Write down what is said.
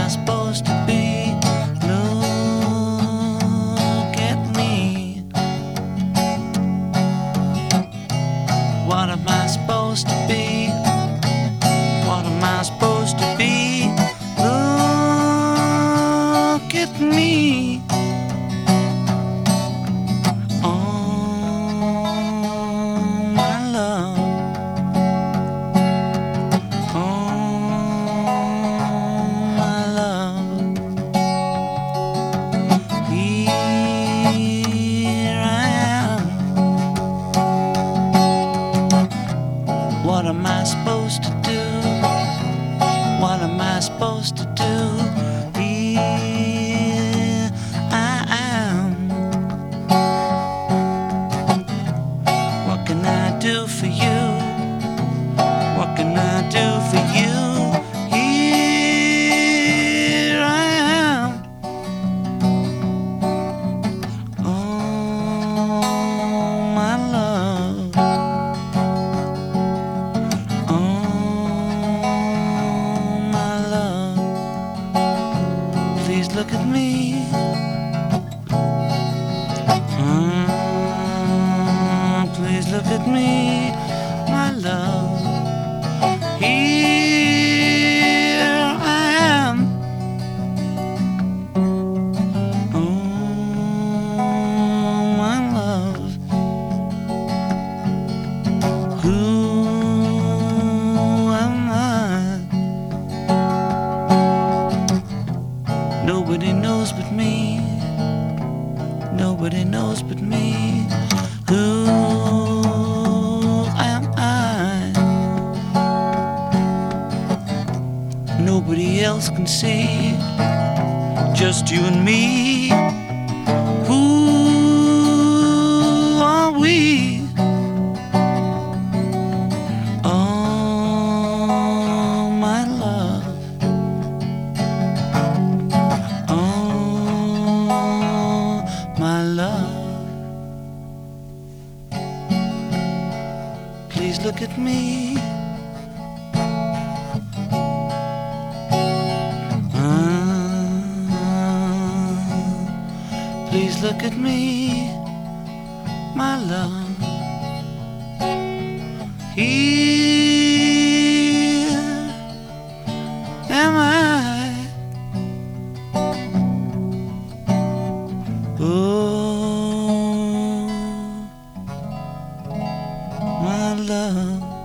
I supposed to be? Look at me. What am I supposed to be? What am I supposed to be? Look at me. What am I supposed to do? What am I supposed to do? Here I am. What can I do for you? What can I do for you? Here I am. Oh, my love. Please look at me. Please look at me, my love. Here I am. Oh, my love. Who am I? Nobody knows but me. Nobody knows but me. Who am I? Nobody else can see. Just you and me. Who are we? Oh, my love. My love, please look at me. Please look at me, my love. Here am I. Oh, my love.